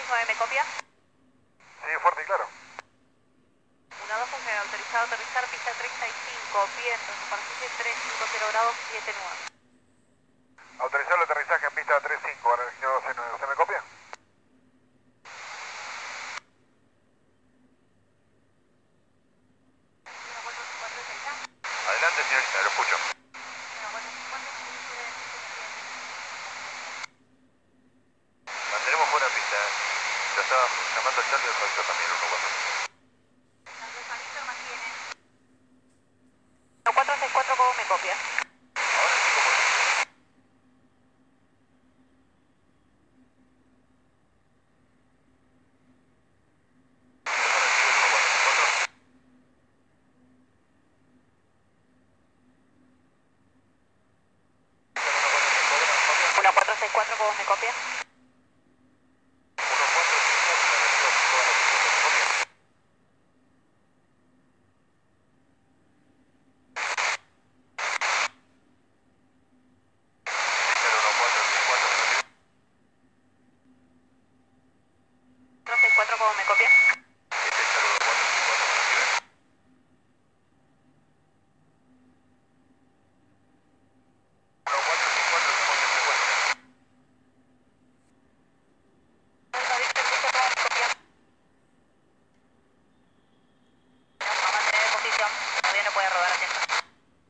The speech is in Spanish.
469, ¿me copia? Sí, fuerte y claro. 129, autorizado a aterrizar, pista 35, viento, superficie 350 grados, 7 nudos. Autorizado el aterrizaje en pista 35, ahora el giro 129. ¿Usted me copia? Adelante, señorita, lo escucho. Mantenemos buena pista. Ya está llamando al Charlie del Factor también, 464, ¿cómo me copia? Ahora sí, como... 1464, ¿cómo me copia?